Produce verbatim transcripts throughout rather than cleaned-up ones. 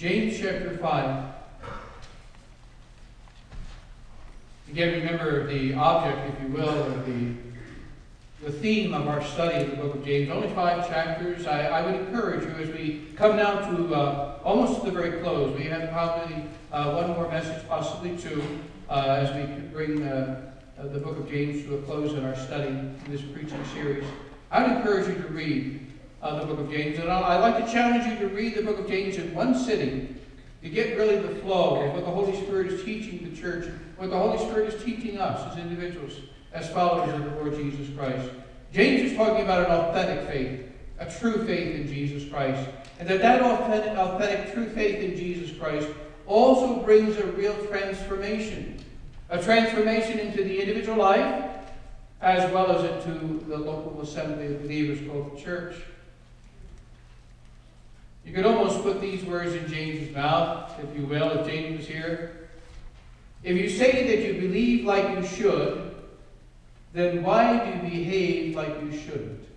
James chapter five. Again, remember the object, if you will, or the, the theme of our study of the book of James. Only five chapters. I, I would encourage you as we come now to uh, almost to the very close. We have probably uh, one more message, possibly two, uh, as we bring uh, uh, the book of James to a close in our study in this preaching series. I would encourage you to read uh, the book of James. And I'd like to challenge you to read the book of James in one sitting to get really the flow of what the Holy Spirit is teaching the church, what the Holy Spirit is teaching us as individuals, as followers of the Lord Jesus Christ. James is talking about an authentic faith, a true faith in Jesus Christ. And that that authentic, authentic true faith in Jesus Christ also brings a real transformation. A transformation into the individual life, as well as into the local assembly of believers called the church. You could almost put these words in James's mouth, if you will, if James was here. If you say that you believe like you should, then why do you behave like you shouldn't?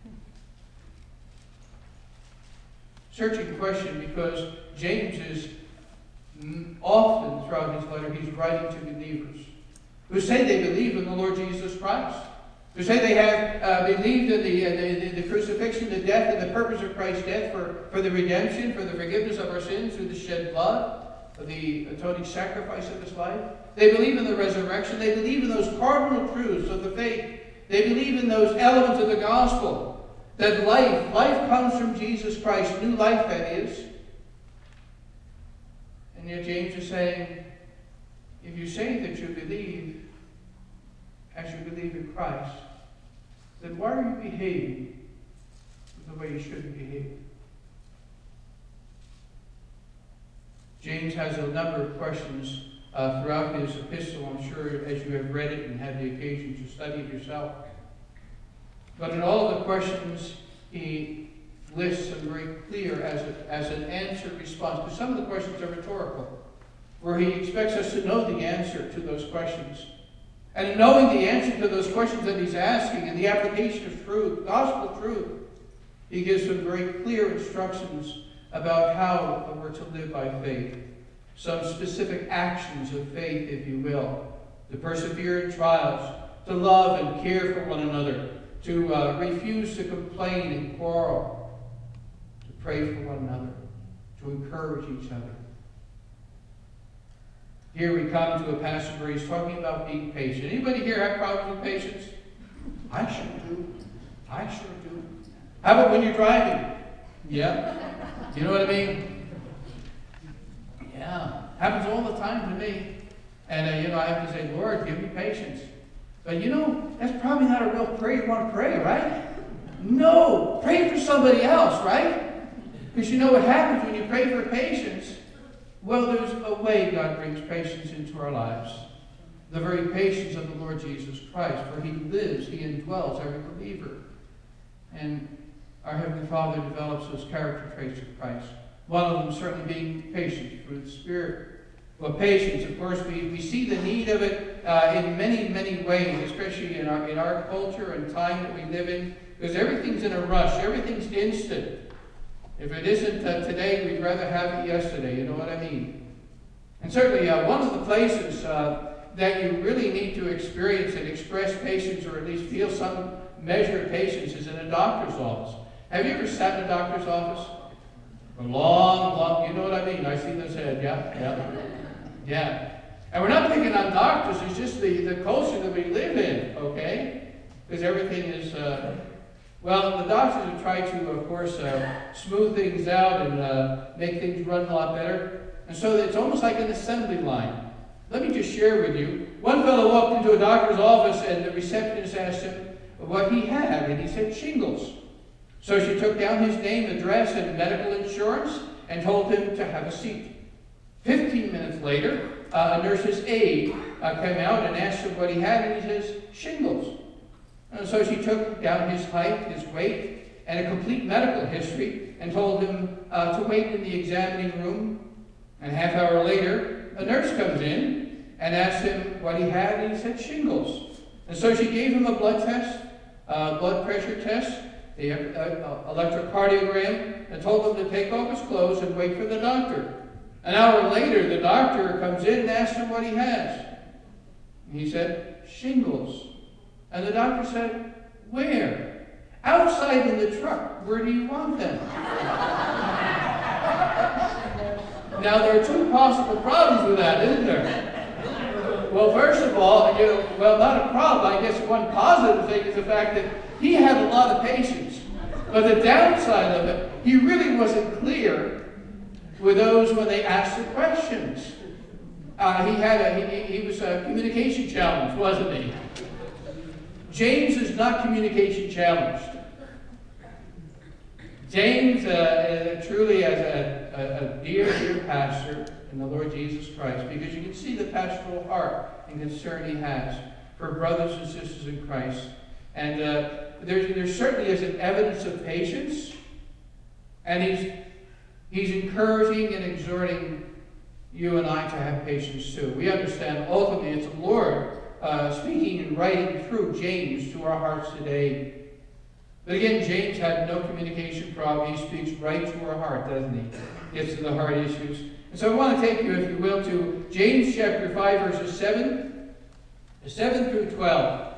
Searching question, because James is often throughout his letter, he's writing to believers who say they believe in the Lord Jesus Christ, who say they have uh, believed in the, uh, the, the crucifixion, the death, and the purpose of Christ's death for, for the redemption, for the forgiveness of our sins through the shed blood, of the atoning sacrifice of his life. They believe in the resurrection. They believe in those cardinal truths of the faith. They believe in those elements of the gospel, that life, life comes from Jesus Christ, new life that is. And yet James is saying, if you say that you believe as you believe in Christ, then why are you behaving the way you shouldn't behave? James has a number of questions uh, throughout his epistle, I'm sure, as you have read it and had the occasion to study it yourself. But in all of the questions, he lists them very clear as, a, as an answer response. Because some of the questions are rhetorical, where he expects us to know the answer to those questions. And in knowing the answer to those questions that he's asking and the application of truth, gospel truth, he gives some very clear instructions about how we're to live by faith. Some specific actions of faith, if you will. To persevere in trials, to love and care for one another, to uh, refuse to complain and quarrel, to pray for one another, to encourage each other. Here we come to a passage where he's talking about being patient. Anybody here have problems with patience? I sure do. I sure do. How about when you're driving? Yeah. You know what I mean? Yeah. Happens all the time to me. And, uh, you know, I have to say, Lord, give me patience. But, you know, that's probably not a real prayer you want to pray, right? No. Pray for somebody else, right? Because you know what happens when you pray for patience? Well, there's a way God brings patience into our lives. The very patience of the Lord Jesus Christ. For he lives, he indwells every believer. And our Heavenly Father develops those character traits of Christ. One of them certainly being patience through the Spirit. Well, patience, of course, we, we see the need of it uh, in many, many ways, especially in our, in our culture and time that we live in, because everything's in a rush. Everything's instant. If it isn't uh, today, we'd rather have it yesterday. You know what I mean? And certainly uh, one of the places uh, that you really need to experience and express patience, or at least feel some measure of patience, is in a doctor's office. Have you ever sat in a doctor's office? For long, long, you know what I mean? I see those heads, yeah, yeah, yeah. And we're not picking on doctors, it's just the, the culture that we live in, okay? Because everything is, uh, well, the doctors have tried to, of course, uh, smooth things out and uh, make things run a lot better. And so it's almost like an assembly line. Let me just share with you. One fellow walked into a doctor's office and the receptionist asked him what he had, and he said shingles. So she took down his name, address, and medical insurance and told him to have a seat. Fifteen minutes later, uh, a nurse's aide uh, came out and asked him what he had, and he says, shingles. And so she took down his height, his weight, and a complete medical history and told him uh, to wait in the examining room. And a half hour later, a nurse comes in and asks him what he had, and he said shingles. And so she gave him a blood test, uh, blood pressure test, the uh, electrocardiogram and told him to take off his clothes and wait for the doctor. An hour later, the doctor comes in and asks him what he has. He said, shingles. And the doctor said, where? Outside in the truck. Where do you want them? Now, there are two possible problems with that, isn't there? Well, first of all, you know, well, not a problem. I guess one positive thing is the fact that he had a lot of patience. But the downside of it, he really wasn't clear with those when they asked the questions. Uh, he had a, he, he was a communication challenge, wasn't he? James is not communication challenged. James, uh, uh, truly as a, a, a dear, dear pastor in the Lord Jesus Christ, because you can see the pastoral heart and concern he has for brothers and sisters in Christ. And uh, there, there certainly is an evidence of patience, and he's, he's encouraging and exhorting you and I to have patience too. We understand ultimately it's the Lord uh, speaking and writing through James to our hearts today. But again, James had no communication problem. He speaks right to our heart, doesn't he? Gets to the heart issues. And so I want to take you, if you will, to James chapter five, verses seven, seven through twelve.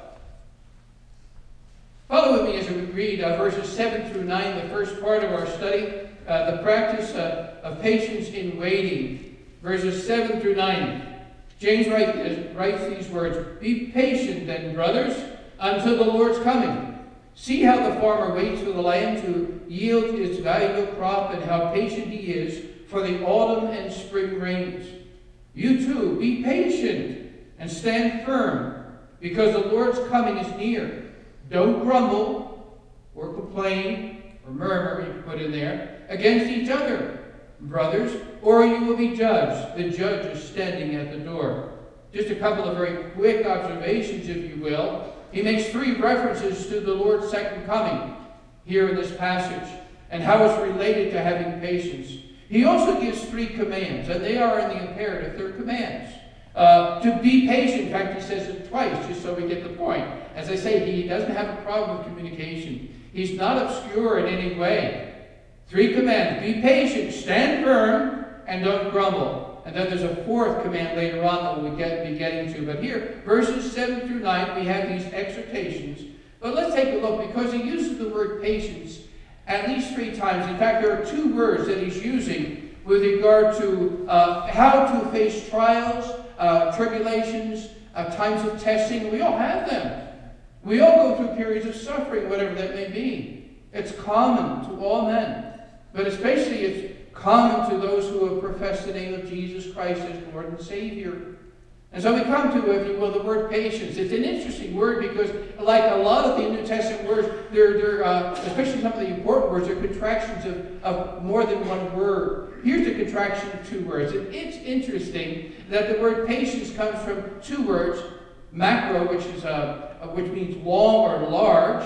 Follow with me as we read uh, verses seven through nine, the first part of our study, uh, the practice uh, of patience in waiting. Verses seven through nine. James write, writes these words, be patient then, brothers, until the Lord's coming. See how the farmer waits for the land to yield its valuable crop, and how patient he is for the autumn and spring rains. You too, be patient and stand firm, because the Lord's coming is near. Don't grumble or complain or murmur, you can put in there, against each other, brothers, or you will be judged. The judge is standing at the door. Just a couple of very quick observations, if you will. He makes three references to the Lord's second coming here in this passage, and how it's related to having patience. He also gives three commands, and they are in the imperative. They're commands. Uh, to be patient. In fact, he says it twice, just so we get the point. As I say, he doesn't have a problem with communication. He's not obscure in any way. Three commands. Be patient, stand firm, and don't grumble. And then there's a fourth command later on that we'll get, be getting to. But here, verses seven through nine, we have these exhortations. But let's take a look, because he uses the word patience at least three times. In fact, there are two words that he's using with regard to uh, how to face trials, uh, tribulations, uh, times of testing. We all have them. We all go through periods of suffering, whatever that may be. It's common to all men. But especially it's common to those who have professed the name of Jesus Christ as Lord and Savior. And so we come to, if you will, the word patience. It's an interesting word because, like a lot of the New Testament words, they're, they're uh, especially some of the important words, are contractions of, of more than one word. Here's a contraction of two words. And it's interesting that the word patience comes from two words, macro, which is uh, which means long or large,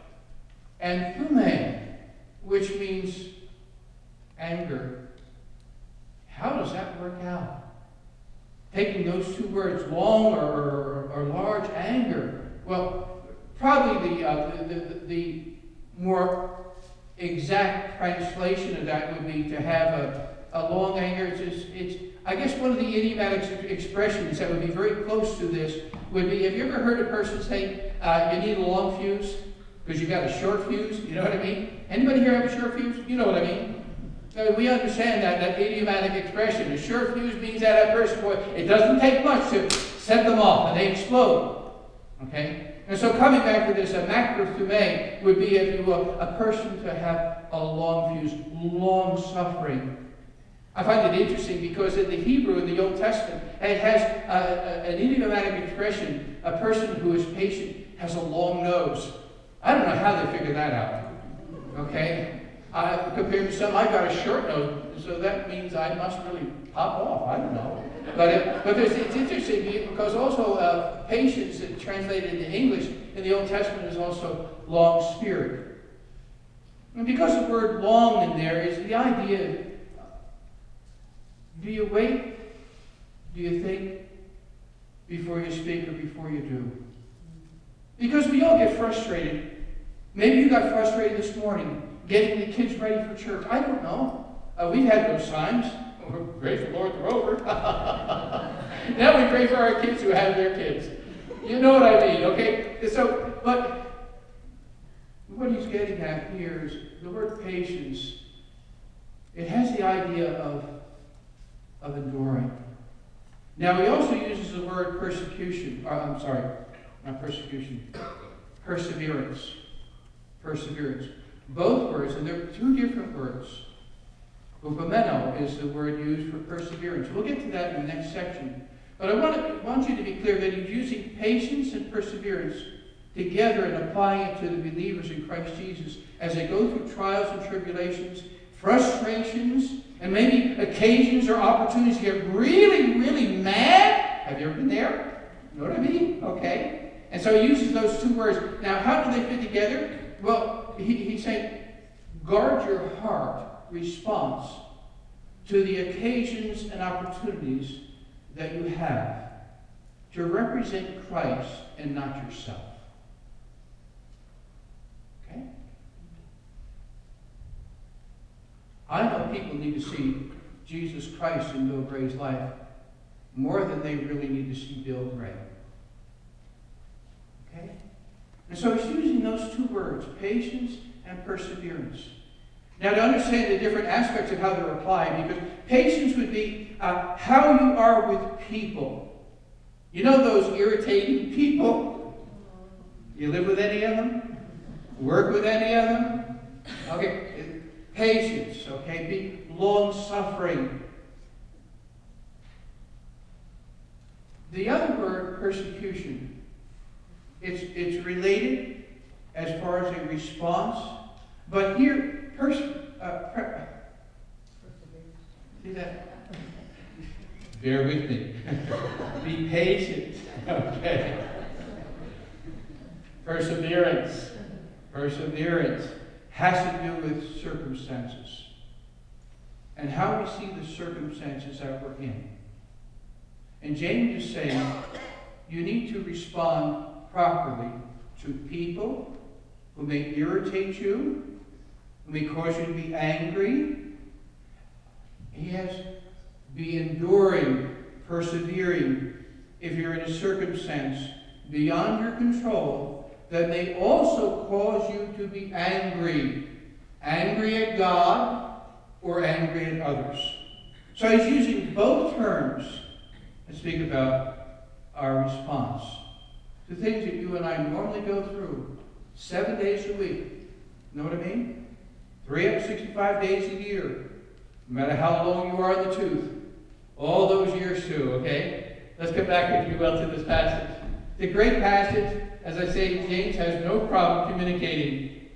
and thume, which means anger. How does that work out? Taking those two words, long or, or, or large, anger. Well, probably the, uh, the, the, the more exact translation of that would be to have a, a long anger. It's, just, it's, I guess one of the idiomatic expressions that would be very close to this would be, have you ever heard a person say, uh, you need a long fuse because you got a short fuse? You know what I mean? Anybody here have a short fuse? You know what I mean? Uh, we understand that, that idiomatic expression. A short fuse means that that person, boy, it doesn't take much to set them off and they explode. Okay? And so coming back to this, a macrothume would be, if you will, a person to have a long fuse, long suffering. I find it interesting because in the Hebrew, in the Old Testament, it has a, a, an idiomatic expression. A person who is patient has a long nose. I don't know how they figure that out. Okay? Uh, compared to some, I've got a short nose, so that means I must really pop off. I don't know. But, it, but it's interesting because also uh, patience, translated into English in the Old Testament, is also long spirit. And because the word long in there is the idea, do you wait? Do you think before you speak or before you do? Because we all get frustrated Maybe you got frustrated this morning getting the kids ready for church. I don't know. Uh, we've had those times. Oh, praise the Lord, they're over. Now we pray for our kids who have their kids. You know what I mean, okay? So, but what he's getting at here is the word patience. It has the idea of, of enduring. Now, he also uses the word persecution. Uh, I'm sorry, not persecution. Perseverance. Perseverance. Both words, and they're two different words. Upomeno is the word used for perseverance. We'll get to that in the next section. But I want, to, want you to be clear that he's using patience and perseverance together and applying it to the believers in Christ Jesus as they go through trials and tribulations, frustrations, and maybe occasions or opportunities to get really, really mad. Have you ever been there? You know what I mean? Okay. And so he uses those two words. Now, how do they fit together? Well, he, he's saying, guard your heart response to the occasions and opportunities that you have to represent Christ and not yourself. Okay? I know people need to see Jesus Christ in Bill Gray's life more than they really need to see Bill Gray. Okay? And so he's using those two words, patience and perseverance. Now, to understand the different aspects of how they're applied, because patience would be uh, how you are with people. You know those irritating people? You live with any of them? Work with any of them? Okay, patience, okay, be long-suffering. The other word, persecution, it's, it's related as far as a response, but here, Pers- uh, per- see that? Bear with me. Be patient. Okay. Perseverance. Perseverance has to do with circumstances and how we see the circumstances that we're in. And James is saying you need to respond properly to people who may irritate you, who may cause you to be angry. He has be enduring, persevering, if you're in a circumstance beyond your control that may also cause you to be angry. Angry at God or angry at others. So he's using both terms to speak about our response to things that you and I normally go through seven days a week. You know what I mean? three hundred sixty-five days a year. No matter how long you are in the tooth. All those years too, okay? Let's get back, if you will, to this passage. It's a great passage. As I say, James has no problem communicating.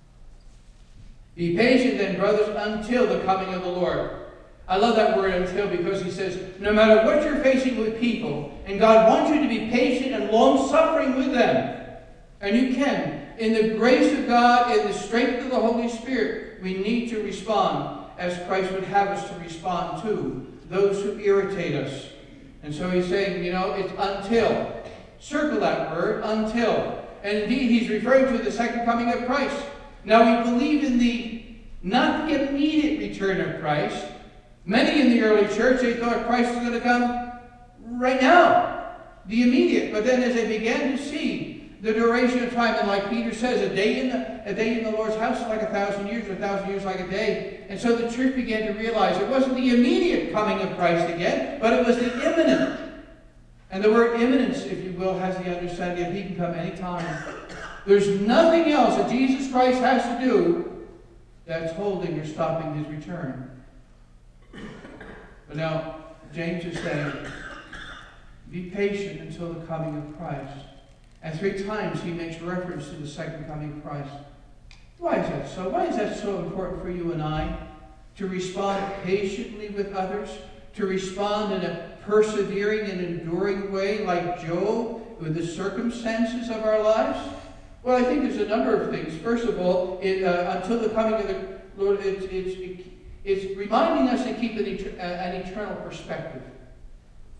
Be patient then, brothers, until the coming of the Lord. I love that word until because he says, no matter what you're facing with people, and God wants you to be patient and long-suffering with them. And you can. In the grace of God, in the strength of the Holy Spirit, we need to respond as Christ would have us to respond to those who irritate us. And so he's saying, you know, it's until. Circle that word, until. And indeed, he's referring to the second coming of Christ. Now, we believe in the, not the immediate return of Christ. Many in the early church, they thought Christ was going to come right now, the immediate. But then as they began to see the duration of time, and like Peter says, a day in the, a day in the Lord's house is like a thousand years, or a thousand years like a day. And so the church began to realize it wasn't the immediate coming of Christ again, but it was the imminent. And the word imminence, if you will, has the understanding that he can come anytime. There's nothing else that Jesus Christ has to do that's holding or stopping his return. But now, James is saying, be patient until the coming of Christ. And three times he makes reference to the second coming of Christ. Why is that so? Why is that so important for you and I? To respond patiently with others, to respond in a persevering and enduring way like Job with the circumstances of our lives? Well, I think there's a number of things. First of all, it, uh, until the coming of the Lord, it's, it's, it's reminding us to keep an, et- an eternal perspective.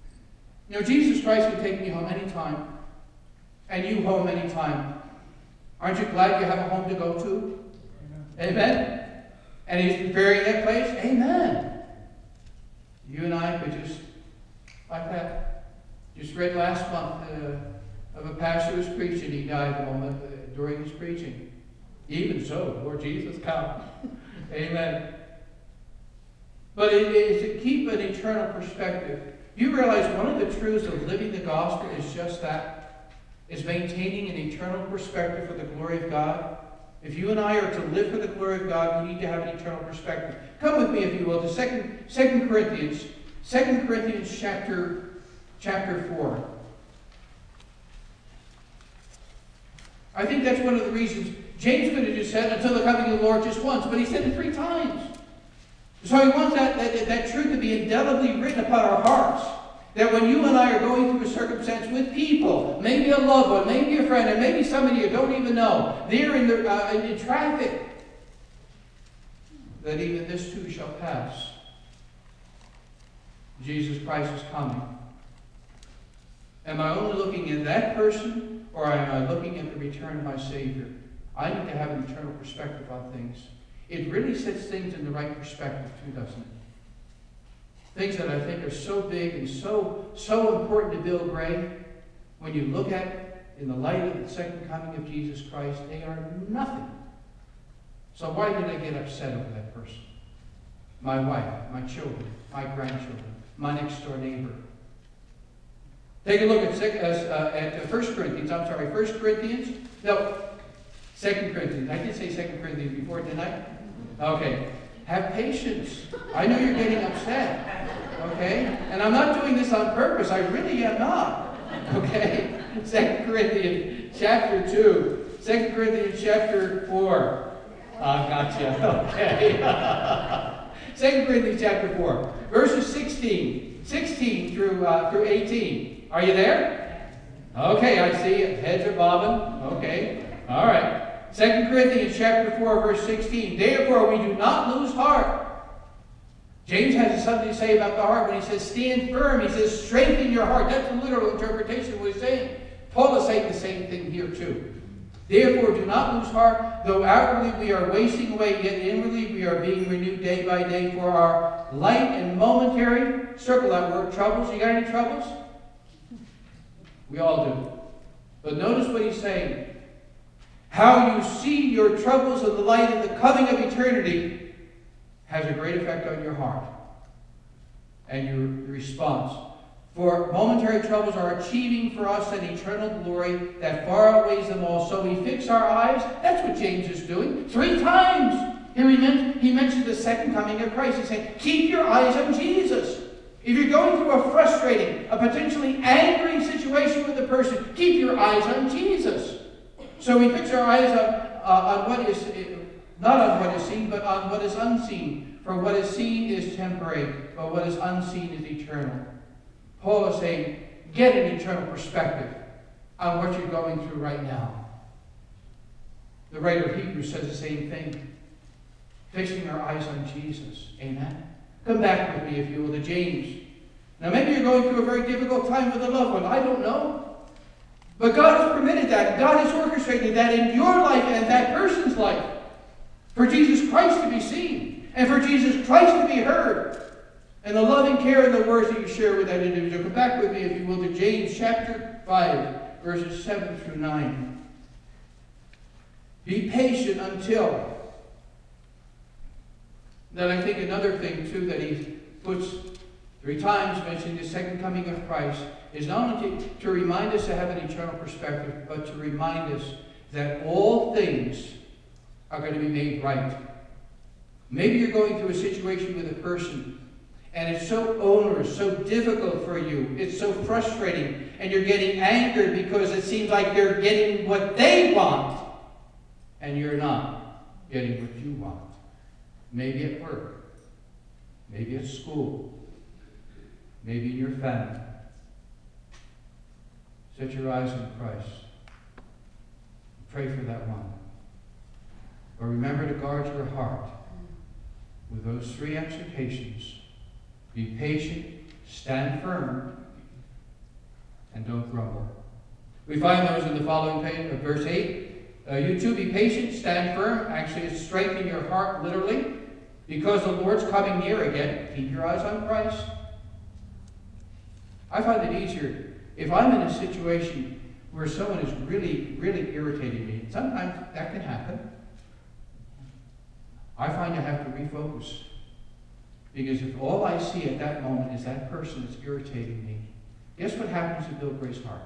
You know, Jesus Christ can take me home anytime, and you home anytime. Aren't you glad you have a home to go to? Amen. Amen. And He's preparing that place? Amen. You and I could just, like that. Just read last month uh, of a pastor who was preaching. He died a moment uh, during his preaching. Even so, Lord Jesus, come. Amen. But it is to keep an eternal perspective. You realize one of the truths of living the gospel is just that, is maintaining an eternal perspective for the glory of God. If you and I are to live for the glory of God, we need to have an eternal perspective. Come with me, if you will, to Second Second Corinthians, Second Corinthians chapter chapter four. I think that's one of the reasons James could have just said until the coming of the Lord just once, but he said it three times. So he wants that, that, that truth to be indelibly written upon our hearts. That when you and I are going through a circumstance with people, maybe a loved one, maybe a friend, and maybe somebody you don't even know, they're in, the, uh, in traffic, that even this too shall pass. Jesus Christ is coming. Am I only looking at that person, or am I looking at the return of my Savior? I need to have an eternal perspective on things. It really sets things in the right perspective too, doesn't it? Things that I think are so big and so, so important to Bill Gray, when you look at it in the light of the second coming of Jesus Christ, they are nothing. So why did I get upset over that person? My wife, my children, my grandchildren, my next door neighbor. Take a look at, uh, at First Corinthians, I'm sorry, First Corinthians, no, Second Corinthians. I did say Second Corinthians before, didn't I? Okay. Have patience. I know you're getting upset. Okay? And I'm not doing this on purpose. I really am not. Okay? Second Corinthians chapter two. Second Corinthians chapter four. Ah, gotcha. Okay. Second Corinthians chapter four. Verses sixteen. sixteen through, uh, through eighteen. Are you there? Okay, I see it. Heads are bobbing. Okay. All right. Second Corinthians chapter four, verse sixteen. Therefore, we do not lose heart. James has something to say about the heart when he says, stand firm. He says, strengthen your heart. That's the literal interpretation of what he's saying. Paul is saying the same thing here too. Therefore, do not lose heart. Though outwardly we are wasting away, yet inwardly we are being renewed day by day. For our light and momentary, circle that word, troubles. You got any troubles? We all do. But notice what he's saying. How you see your troubles in the light of the coming of eternity has a great effect on your heart and your response. For momentary troubles are achieving for us an eternal glory that far outweighs them all. So we fix our eyes. That's what James is doing. Three times here he, meant, he mentioned the second coming of Christ. He's saying, keep your eyes on Jesus. If you're going through a frustrating, a potentially angry situation with a person, keep your eyes on Jesus. So we fix our eyes on, uh, on what is, not on what is seen, but on what is unseen. For what is seen is temporary, but what is unseen is eternal. Paul is saying, get an eternal perspective on what you're going through right now. The writer of Hebrews says the same thing. Fixing our eyes on Jesus. Amen? Come back with me, if you will, to James. Now maybe you're going through a very difficult time with a loved one. I don't know. But God has permitted that. God has orchestrated that in your life and that person's life. For Jesus Christ to be seen. And for Jesus Christ to be heard. And the loving care and the words that you share with that individual. Come back with me, if you will, to James chapter five, verses seven through nine. Be patient until. Then I think another thing, too, that he puts three times mentioning the second coming of Christ is not only to, to remind us to have an eternal perspective, but to remind us that all things are going to be made right. Maybe you're going through a situation with a person, and it's so onerous, so difficult for you, it's so frustrating, and you're getting angered because it seems like they're getting what they want, and you're not getting what you want. Maybe at work, maybe at school, maybe in your family. Set your eyes on Christ. Pray for that one. But remember to guard your heart with those three exhortations. Be patient, stand firm, and don't grumble. We find those in the following page, verse eight, Uh, you too, be patient, stand firm. Actually, it's strengthen your heart, literally, because the Lord's coming near again. Keep your eyes on Christ. I find it easier if I'm in a situation where someone is really, really irritating me. Sometimes that can happen. I find I have to refocus. Because if all I see at that moment is that person that's irritating me, guess what happens to Bill Gray's heart?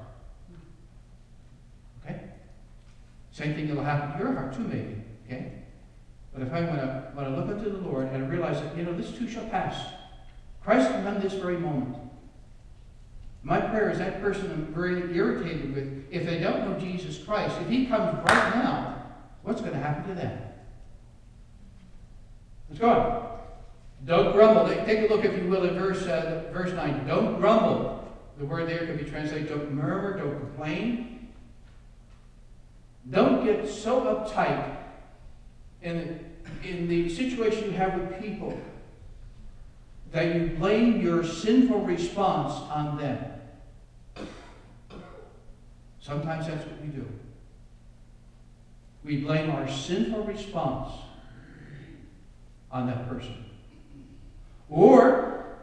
Okay? Same thing will happen to your heart too, maybe. Okay? But if I want to, when I look unto the Lord and I realize that, you know, this too shall pass. Christ can come this very moment. My prayer is that person I'm very irritated with, if they don't know Jesus Christ, if he comes right now, what's going to happen to them? Let's go on. Don't grumble. Take a look, if you will, at verse, uh, verse nine. Don't grumble. The word there could be translated, don't murmur, don't complain. Don't get so uptight in the, in the situation you have with people that you blame your sinful response on them. Sometimes that's what we do. We blame our sinful response on that person. Or,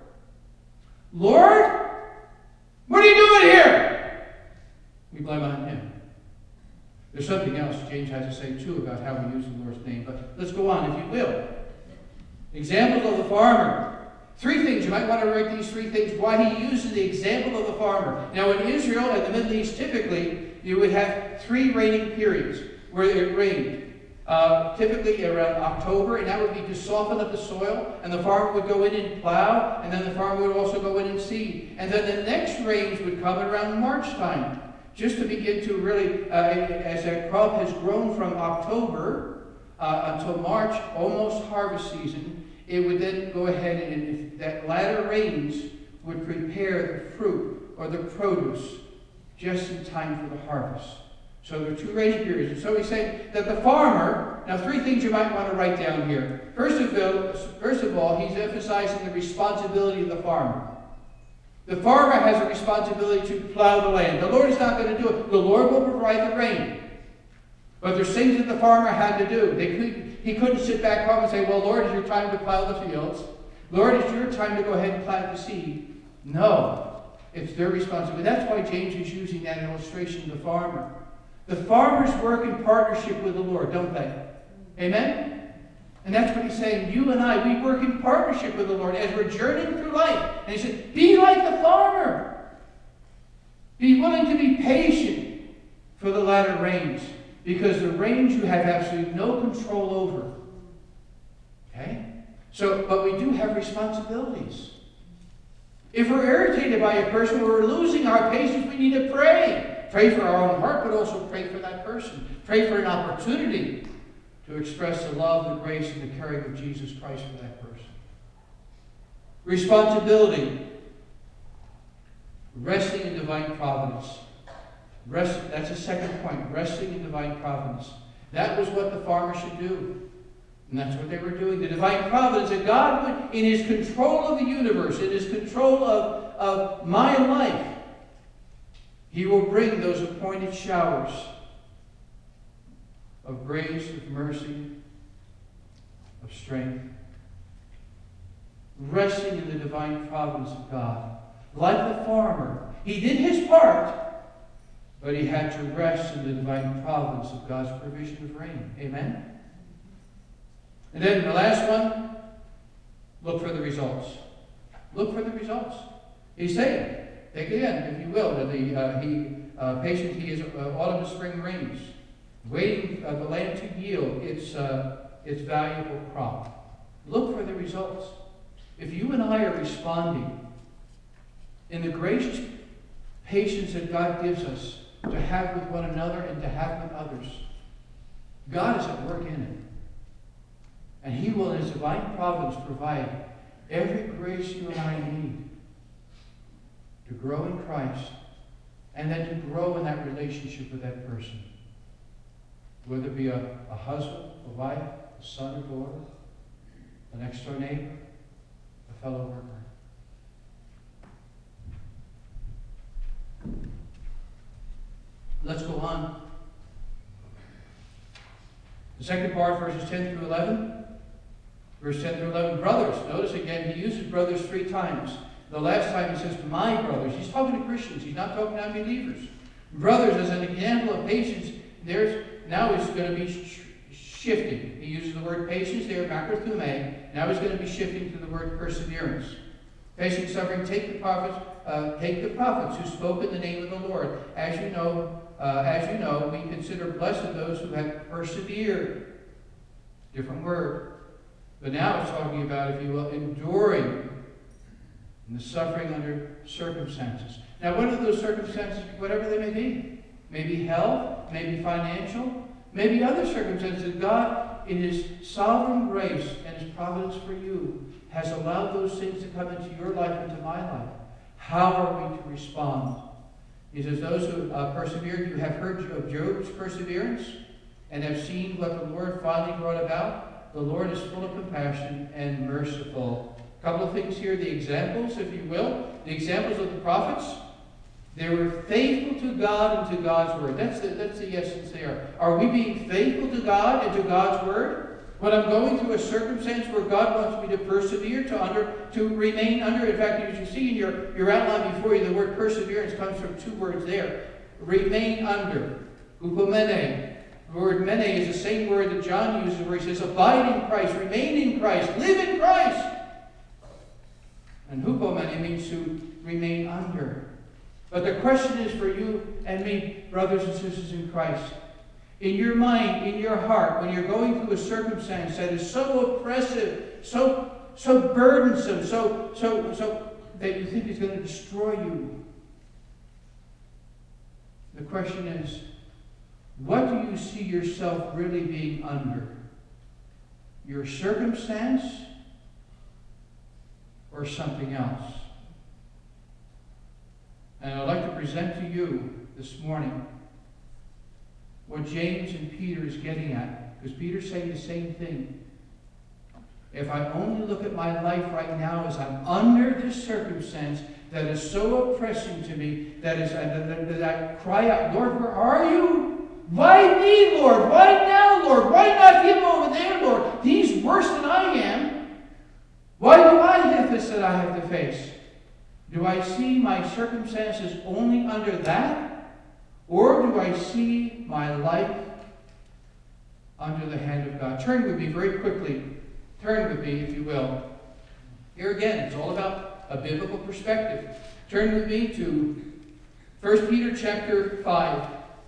Lord, what are you doing here? We blame on him. There's something else James has to say too about how we use the Lord's name, but let's go on, if you will. Examples of the farmer. Three things. You might want to write these three things, why he uses the example of the farmer. Now, in Israel and the Middle East, typically, you would have three raining periods where it rained. Uh, typically around October, and that would be to soften up the soil, and the farmer would go in and plow, and then the farmer would also go in and seed. And then the next rains would come around March time, just to begin to really, uh, as that crop has grown from October uh, until March, almost harvest season, it would then go ahead and, if that latter rains, would prepare the fruit or the produce just in time for the harvest. So there are two rainy periods. And so he's saying that the farmer, now three things you might want to write down here. First of all, first of all, he's emphasizing the responsibility of the farmer. The farmer has a responsibility to plow the land. The Lord is not going to do it. The Lord will provide the rain. But there's things that the farmer had to do. They could, he couldn't sit back home and say, well, Lord, it's your time to plow the fields. Lord, it's your time to go ahead and plant the seed. No. It's their responsibility. That's why James is using that illustration of the farmer. The farmers work in partnership with the Lord, don't they? Amen? And that's what he's saying. You and I, we work in partnership with the Lord as we're journeying through life. And he said, be like the farmer. Be willing to be patient for the latter rains. Because the rains you have absolutely no control over. Okay? So, but we do have responsibilities. If we're irritated by a person, we're losing our patience, we need to pray. Pray for our own heart, but also pray for that person. Pray for an opportunity to express the love, the grace, and the caring of Jesus Christ for that person. Responsibility. Resting in divine providence. Rest, that's the second point. Resting in divine providence. That was what the farmer should do. And that's what they were doing. The divine providence, that God would, in his control of the universe, in his control of, of my life, he will bring those appointed showers of grace, of mercy, of strength. Resting in the divine providence of God. Like the farmer, he did his part, but he had to rest in the divine providence of God's provision of rain. Amen? And then the last one, look for the results. Look for the results. He's saying, again, if you will, that the uh, he uh, patient he is uh, autumn and spring rains, waiting uh, the land to yield its uh, its valuable crop. Look for the results. If you and I are responding in the gracious patience that God gives us to have with one another and to have with others, God is at work in it. And he will, in his divine providence, provide every grace you and I need to grow in Christ and then to grow in that relationship with that person. Whether it be a, a husband, a wife, a son or daughter, a next door neighbor, a fellow worker. Let's go on. The second part, verses ten through eleven. Verse ten through eleven, brothers. Notice again, he uses brothers three times. The last time he says, my brothers. He's talking to Christians. He's not talking to unbelievers. Brothers, as an example of patience, there's now he's going to be sh shifting. He uses the word patience there, makrothumai. Now he's going to be shifting to the word perseverance. Patient suffering, take the prophets, uh, take the prophets who spoke in the name of the Lord. As you know, uh, as you know, we consider blessed those who have persevered. Different word. But now it's talking about, if you will, enduring in the suffering under circumstances. Now, what are those circumstances? Whatever they may be. Maybe health, maybe financial, maybe other circumstances. God, in His sovereign grace and His providence for you, has allowed those things to come into your life and to my life. How are we to respond? He says, those who uh, persevered, you have heard of Job's perseverance and have seen what the Lord finally brought about. The Lord is full of compassion and merciful. A couple of things here, the examples, if you will. The examples of the prophets. They were faithful to God and to God's word. That's the, that's the essence there. Are we being faithful to God and to God's word? When I'm going through a circumstance where God wants me to persevere, to under, to remain under. In fact, as you see in your, your outline before you, the word perseverance comes from two words there. Remain under. Upomene. The word mene is the same word that John uses where he says, abide in Christ, remain in Christ, live in Christ. And hupomene means to remain under. But the question is for you and me, brothers and sisters in Christ, in your mind, in your heart, when you're going through a circumstance that is so oppressive, so so burdensome, so so so that you think is going to destroy you. The question is, what do you see yourself really being under? Your circumstance or something else? And I'd like to present to you this morning what James and Peter is getting at. Because Peter's saying the same thing. If I only look at my life right now as I'm under this circumstance that is so oppressing to me, that is uh, that, that I cry out, Lord, where are you? Why me, Lord? Why now, Lord? Why not him over there, Lord? He's worse than I am. Why do I have this that I have to face? Do I see my circumstances only under that? Or do I see my life under the hand of God? Turn with me very quickly. Turn with me, if you will. Here again, it's all about a biblical perspective. Turn with me to First Peter chapter five.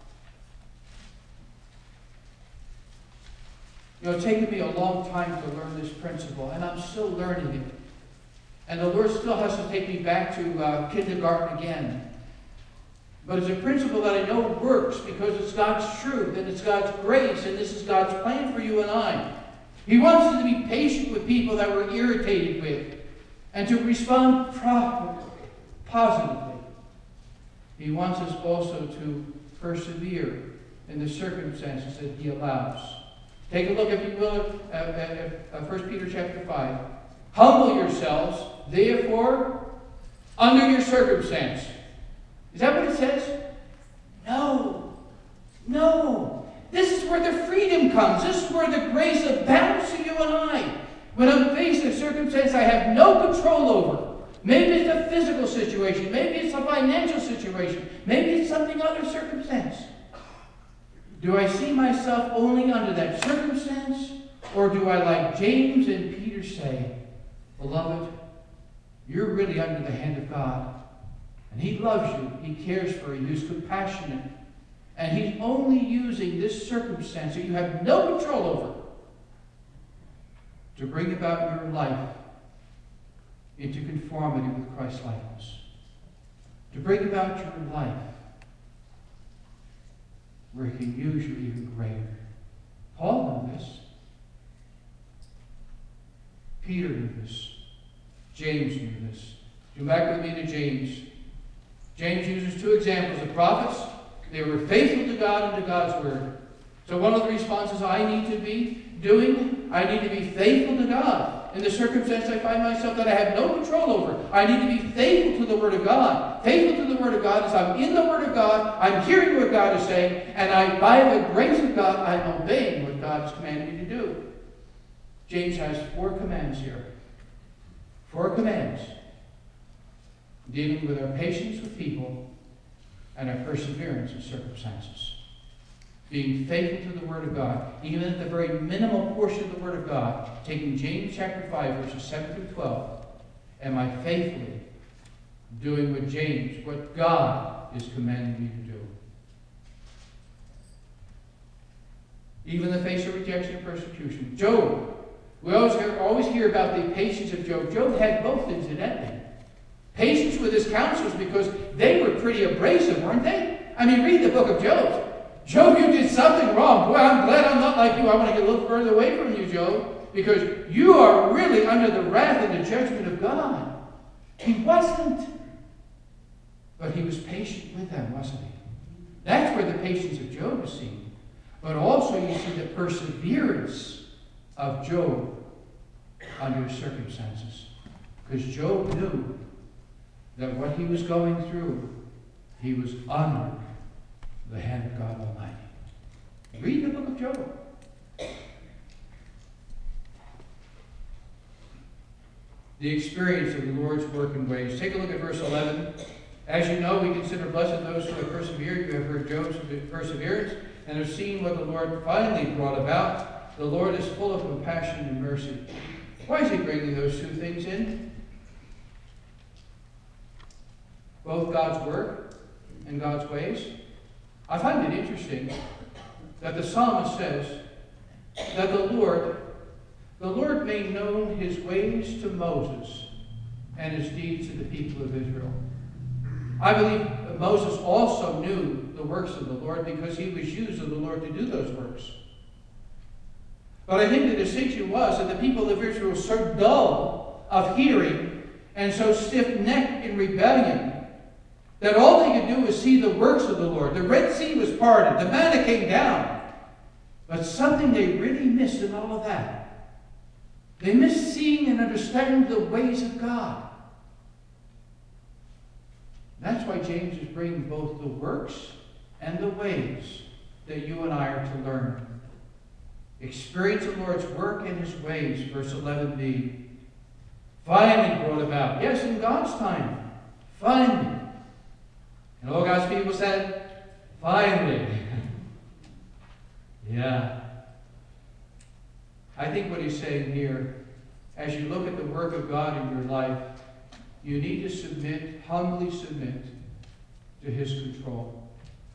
You know, it's taken me a long time to learn this principle, and I'm still learning it. And the Lord still has to take me back to uh, kindergarten again. But it's a principle that I know works because it's God's truth and it's God's grace, and this is God's plan for you and I. He wants us to be patient with people that we're irritated with and to respond positively. He wants us also to persevere in the circumstances that He allows. Take a look, if you will, at, at, at First Peter chapter five. Humble yourselves, therefore, under your circumstance. Is that what it says? No. No. This is where the freedom comes. This is where the grace abounds to you and I. When I'm faced with a circumstance I have no control over. Maybe it's a physical situation. Maybe it's a financial situation. Maybe it's something other circumstance. Do I see myself only under that circumstance? Or do I, like James and Peter say, beloved, you're really under the hand of God. And He loves you. He cares for you. He's compassionate. And He's only using this circumstance that you have no control over to bring about your life into conformity with Christ's likeness. To bring about your life where He can use you even greater. Paul knew this. Peter knew this. James knew this. Go back with me to James. James uses two examples of prophets. They were faithful to God and to God's word. So one of the responses I need to be doing, I need to be faithful to God. In the circumstance I find myself that I have no control over, I need to be faithful to the Word of God. Faithful to the Word of God is I'm in the Word of God, I'm hearing what God is saying, and I, by the grace of God, I'm obeying what what God has commanded me to do. James has four commands here. Four commands dealing with our patience with people and our perseverance in circumstances. Being faithful to the Word of God, even at the very minimal portion of the Word of God, taking James chapter five, verses seven through twelve, am I faithfully doing what James, what God is commanding me to do? Even in the face of rejection and persecution. Job. We always hear, always hear about the patience of Job. Job had both, incidentally. Patience with his counselors, because they were pretty abrasive, weren't they? I mean, read the book of Job. Job, you did something wrong. Boy, I'm glad I'm not like you. I want to get a little further away from you, Job, because you are really under the wrath and the judgment of God. He wasn't. But he was patient with them, wasn't he? That's where the patience of Job is seen. But also you see the perseverance of Job under circumstances. Because Job knew that what he was going through, he was under the hand of God Almighty. Read the book of Job. The experience of the Lord's work and ways. Take a look at verse eleven. As you know, we consider blessed those who have persevered. You have heard Job's perseverance and have seen what the Lord finally brought about. The Lord is full of compassion and mercy. Why is he bringing those two things in? Both God's work and God's ways. I find it interesting that the psalmist says that the Lord, the Lord made known his ways to Moses and his deeds to the people of Israel. I believe that Moses also knew the works of the Lord because he was used of the Lord to do those works. But I think the distinction was that the people of Israel were so dull of hearing and so stiff-necked in rebellion that all they could do was see the works of the Lord. The Red Sea was parted. The manna came down. But something they really missed in all of that. They missed seeing and understanding the ways of God. That's why James is bringing both the works and the ways that you and I are to learn. Experience the Lord's work and his ways, verse eleven b. Finally brought about. Yes, in God's time. Finally. And all God's people said, finally. Yeah. I think what he's saying here, as you look at the work of God in your life, you need to submit, humbly submit to his control.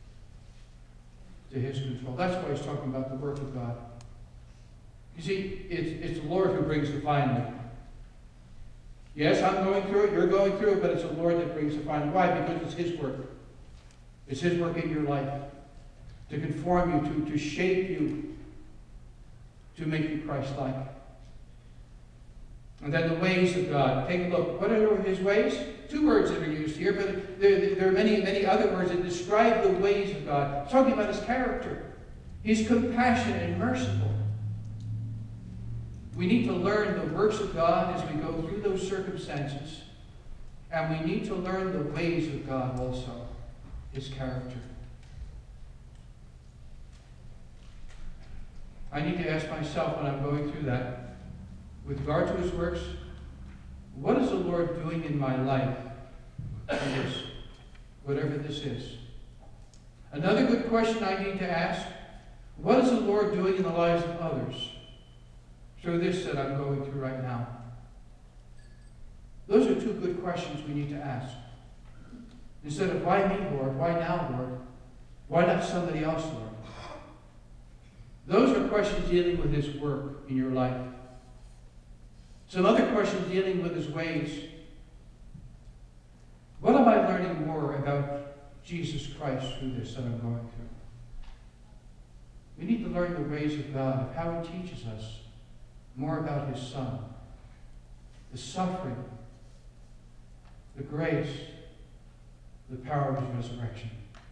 To his control. That's why he's talking about the work of God. You see, it's, it's the Lord who brings the finally. Yes, I'm going through it, you're going through it, but it's the Lord that brings the finally. Why? Because it's his work. It's his work in your life. To conform you, to, to shape you, to make you Christ-like. And then the ways of God. Take a look. What are his ways? Two words that are used here, but there, there are many, many other words that describe the ways of God. It's talking about his character. He's compassionate and merciful. We need to learn the works of God as we go through those circumstances. And we need to learn the ways of God also. His character. I need to ask myself when I'm going through that, with regard to his works, what is the Lord doing in my life in this, whatever this is? Another good question I need to ask, what is the Lord doing in the lives of others through this that I'm going through right now? Those are two good questions we need to ask. Instead of, why me, Lord? Why now, Lord? Why not somebody else, Lord? Those are questions dealing with his work in your life. Some other questions dealing with his ways. What am I learning more about Jesus Christ through this that I'm going through? We need to learn the ways of God, of how he teaches us more about his Son, the suffering, the grace, the power of his resurrection.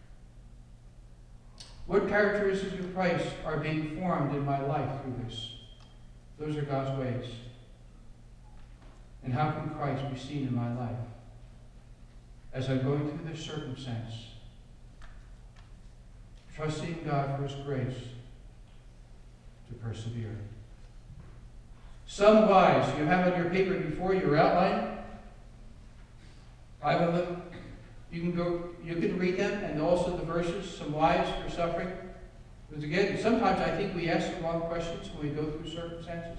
What characteristics of Christ are being formed in my life through this? Those are God's ways. And how can Christ be seen in my life as I'm going through this circumstance? Trusting God for his grace to persevere. Some wise, you have on your paper before your outline, five of them. You can go, you can read them, and also the verses, some wise for suffering. Because again, sometimes I think we ask the wrong questions when we go through circumstances.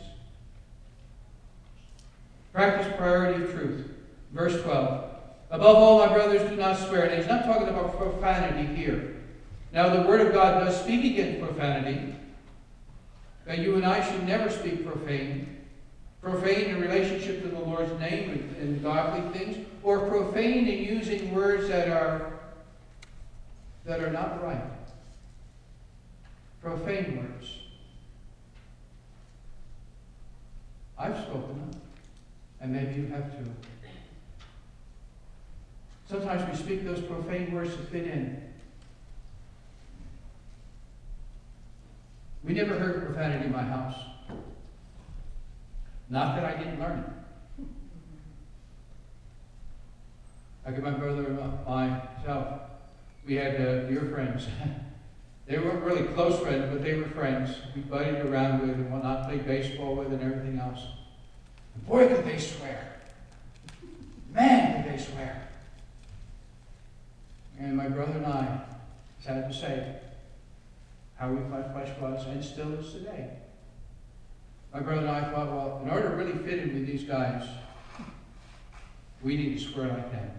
Practice priority of truth. Verse twelve. Above all, my brothers, do not swear. And he's not talking about profanity here. Now, the Word of God does speak against profanity. That you and I should never speak profane. Profane in relationship to the Lord's name and, and godly things. Or profane in using words that are, that are not right. Profane words. I've spoken them. And maybe you have too. Sometimes we speak those profane words to fit in. We never heard profanity in my house. Not that I didn't learn it. I get my brother and myself. We had uh, dear friends. They weren't really close friends, but they were friends. We buddied around with and whatnot, played baseball with and everything else. And boy, could they swear. Man, could they swear. And my brother and I, sad to say, how weak my flesh was and still is today. My brother and I thought, well, in order to really fit in with these guys, we need to swear like them.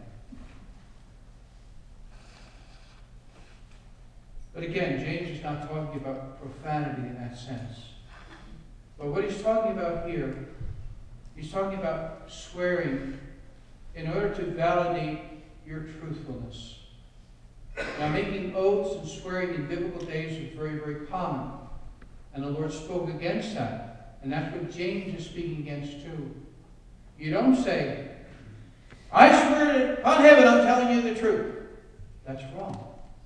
But again, James is not talking about profanity in that sense. But what he's talking about here, he's talking about swearing in order to validate your truthfulness. Now, making oaths and swearing in biblical days was very, very common. And the Lord spoke against that. And that's what James is speaking against too. You don't say, I swear on heaven I'm telling you the truth. That's wrong.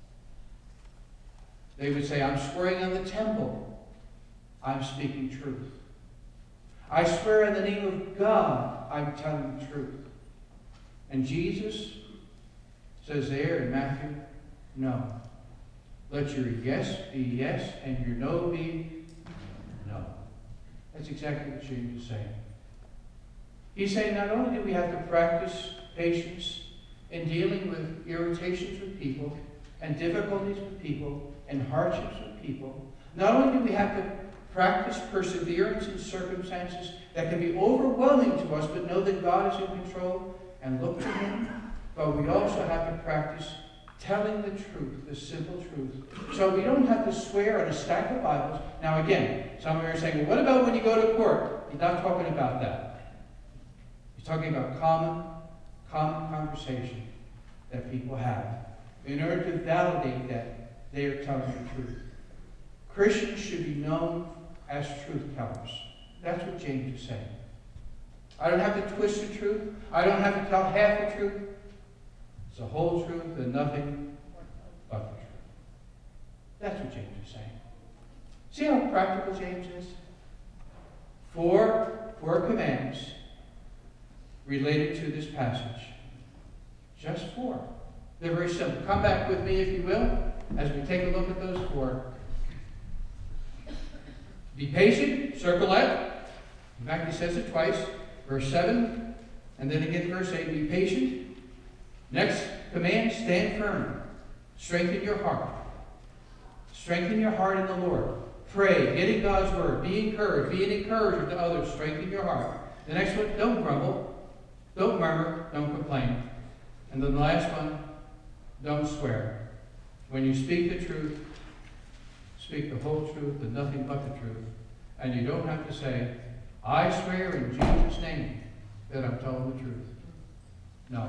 They would say, I'm swearing on the temple. I'm speaking truth. I swear in the name of God, I'm telling the truth. And Jesus says there in Matthew, no. Let your yes be yes and your no be no. That's exactly what James is saying. He's saying not only do we have to practice patience in dealing with irritations with people and difficulties with people and hardships with people, not only do we have to practice perseverance in circumstances that can be overwhelming to us, but know that God is in control and look to Him, but we also have to practice telling the truth, the simple truth. So we don't have to swear on a stack of Bibles. Now again, some of you are saying, well, what about when you go to court? He's not talking about that. He's talking about common, common conversation that people have in order to validate that they are telling the truth. Christians should be known as truth tellers. That's what James is saying. I don't have to twist the truth. I don't have to tell half the truth. It's the whole truth and nothing but the truth. That's what James is saying. See how practical James is? Four, four commands related to this passage. Just four. They're very simple. Come back with me, if you will, as we take a look at those four. Be patient, circle that. In fact, he says it twice. Verse seven, and then again verse eight. Be patient. Next command, stand firm. Strengthen your heart. Strengthen your heart in the Lord. Pray. Get in God's word. Be encouraged. Be an encourager to others. Strengthen your heart. The next one, don't grumble. Don't murmur. Don't complain. And then the last one, don't swear. When you speak the truth, speak the whole truth and nothing but the truth. And you don't have to say, I swear in Jesus' name that I'm telling the truth. No.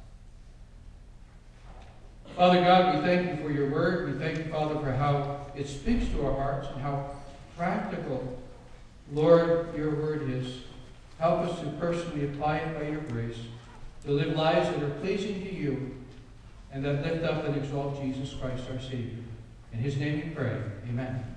Father God, we thank you for your word. We thank you, Father, for how it speaks to our hearts and how practical, Lord, your word is. Help us to personally apply it by your grace, to live lives that are pleasing to you and that lift up and exalt Jesus Christ, our Savior. In his name we pray. Amen.